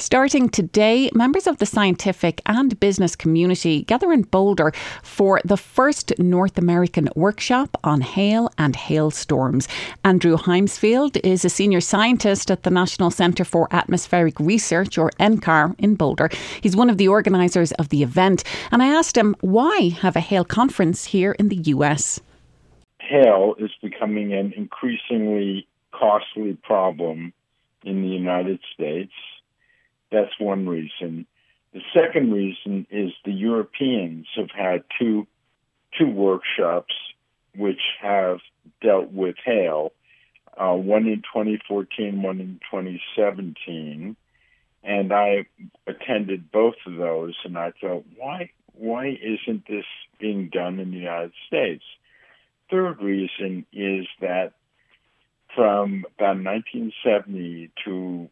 Starting today, members of the scientific and business community gather in Boulder for the first North American workshop on hail and hailstorms. Andrew Heimsfield is a senior scientist at the National Centre for Atmospheric Research, or NCAR, in Boulder. He's one of the organisers of the event, and I asked him why have a hail conference here in the US. Hail is becoming an increasingly costly problem in the United States. That's one reason. The second reason is the Europeans have had two workshops which have dealt with hail, one in 2014, one in 2017. And I attended both of those, and I thought, why isn't this being done in the United States? Third reason is that from about 1970 to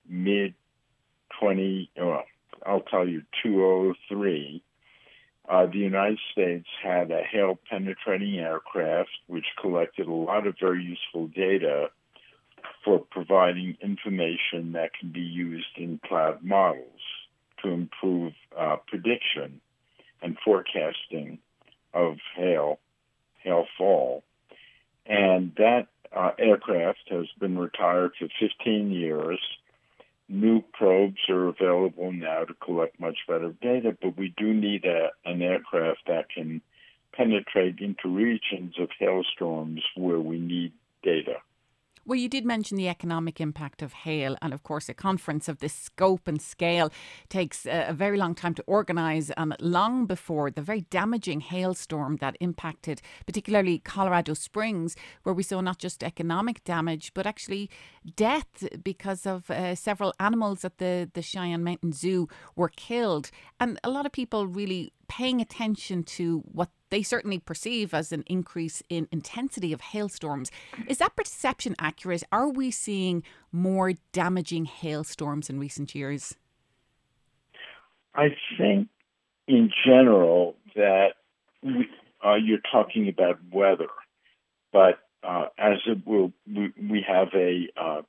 I'll tell you, 2003, the United States had a hail-penetrating aircraft which collected a lot of very useful data for providing information that can be used in cloud models to improve prediction and forecasting of hailfall. And that aircraft has been retired for 15 years. New probes are available now to collect much better data, but we do need an aircraft that can penetrate into regions of hailstorms where we need data. Well, you did mention the economic impact of hail, and of course a conference of this scope and scale takes a very long time to organise, long before the very damaging hailstorm that impacted particularly Colorado Springs, where we saw not just economic damage but actually death because of several animals at the Cheyenne Mountain Zoo were killed. And a lot of people really paying attention to what they certainly perceive as an increase in intensity of hailstorms. Is that perception accurate? Are we seeing more damaging hailstorms in recent years? I think in general that you're talking about weather, but as it will, we have a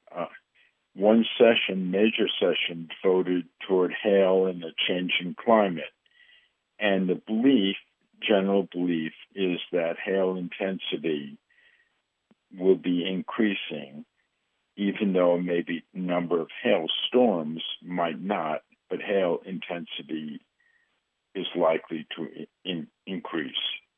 major session devoted toward hail and the changing climate. And the general belief is that hail intensity will be increasing, even though maybe number of hail storms might not, but hail intensity is likely to increase.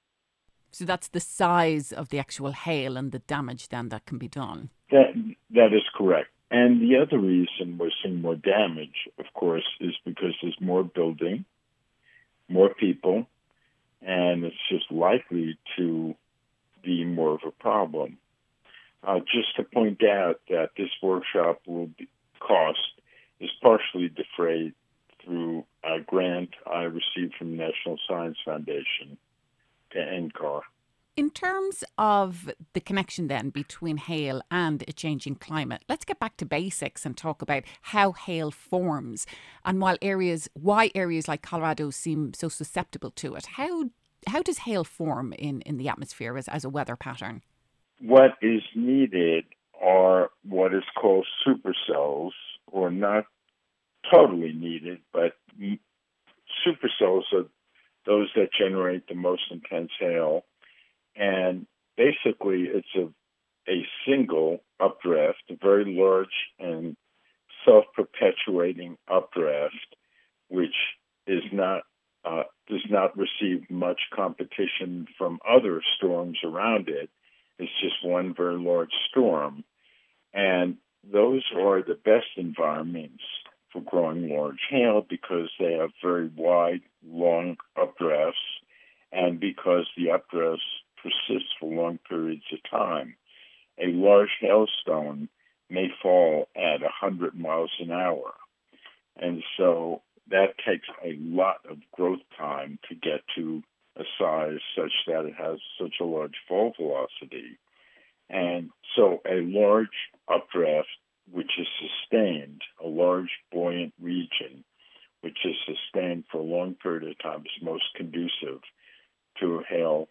So that's the size of the actual hail and the damage then that can be done. That is correct. And the other reason we're seeing more damage, of course, is because there's more building, more people, and it's just likely to be more of a problem. Just to point out that this workshop cost is partially defrayed through a grant I received from the National Science Foundation to NCAR. In terms of the connection then between hail and a changing climate, let's get back to basics and talk about how hail forms and why areas like Colorado seem so susceptible to it. How does hail form in the atmosphere as a weather pattern? What is needed are what is called supercells, or not totally needed, but supercells are those that generate the most intense hail. And basically, it's a single updraft, a very large and self-perpetuating updraft, which does not receive much competition from other storms around it. It's just one very large storm. And those are the best environments for growing large hail because they have very wide, long updrafts, and because the updrafts persist for long periods of time. A large hailstone may fall at 100 miles an hour. And so that takes a lot of growth time to get to a size such that it has such a large fall velocity. And so a large updraft, which is sustained, a large buoyant region, which is sustained for a long period of time, is most conducive to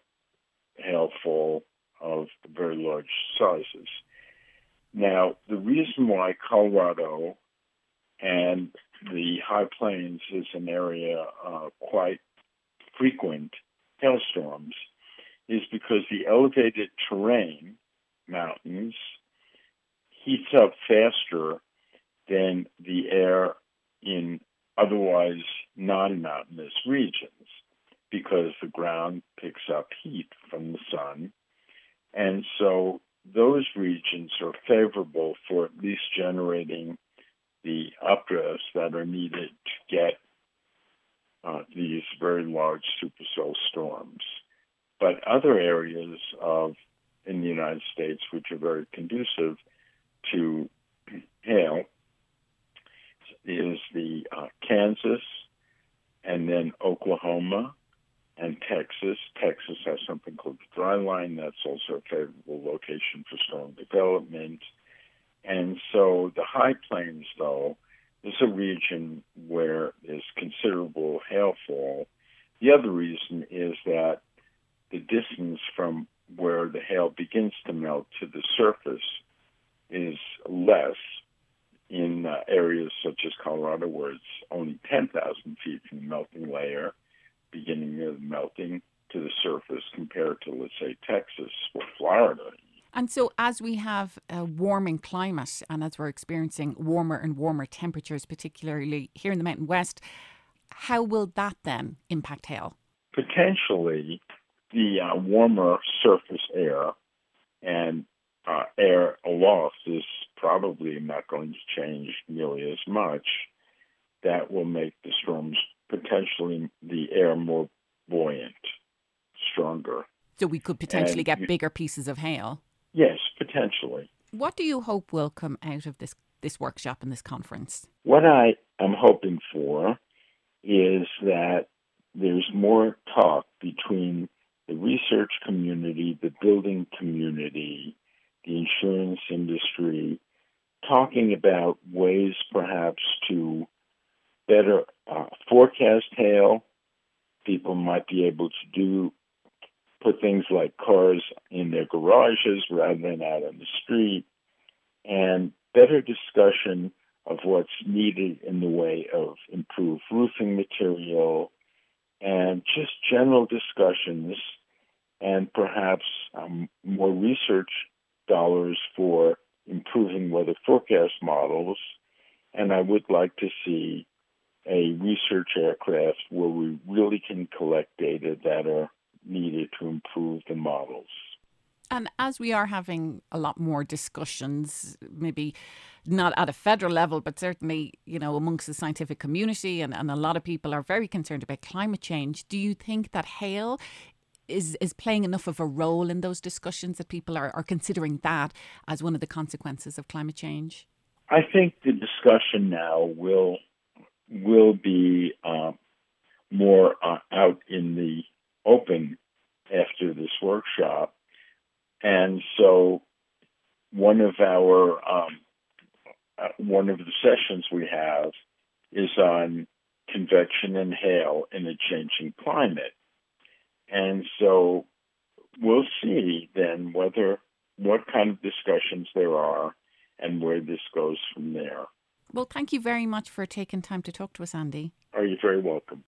hailfall of very large sizes. Now, the reason why Colorado and the High Plains is an area quite frequent hailstorms is because the elevated terrain, mountains, heats up faster than the air in otherwise non-mountainous regions because the ground picks up heat from the sun. And so those regions are favorable for at least generating the updrafts that are needed to get these very large supercell storms. But other areas in the United States which are very conducive to hail is the Kansas, and then Oklahoma and Texas. Texas has something called the dry line. That's also a favorable location for storm development. And so the High Plains, though, is a region where there's considerable hailfall. The other reason is that the distance from where the hail begins to melt to the surface is less in areas such as Colorado, where it's only 10,000 feet from the melting layer, beginning of melting to the surface, compared to, let's say, Texas or Florida. And so as we have a warming climate and as we're experiencing warmer and warmer temperatures, particularly here in the Mountain West, how will that then impact hail? Potentially, the warmer surface air and air aloft is probably not going to change nearly as much. That will make the storms, potentially the air, more buoyant, stronger. So we could potentially get bigger pieces of hail? Yes, potentially. What do you hope will come out of this workshop and this conference? What I am hoping for is that there's more talk between the research community, the building community, the insurance industry, talking about ways perhaps to better forecast hail. People might be able to put things like cars in their garages rather than out on the street, and better discussion of what's needed in the way of improved roofing material, and just general discussions, and perhaps more research dollars for improving weather forecast models. And I would like to see a research aircraft where we really can collect data that are needed to improve the models. And as we are having a lot more discussions, maybe not at a federal level, but certainly, amongst the scientific community, and a lot of people are very concerned about climate change, do you think that hail is playing enough of a role in those discussions, that people are considering that as one of the consequences of climate change? I think the discussion now will be more out in the open after this workshop. And so one of the sessions we have is on convection and hail in a changing climate. And so we'll see then what kind of discussions there are and where this goes from there. Well, thank you very much for taking time to talk to us, Andy. Are you very welcome.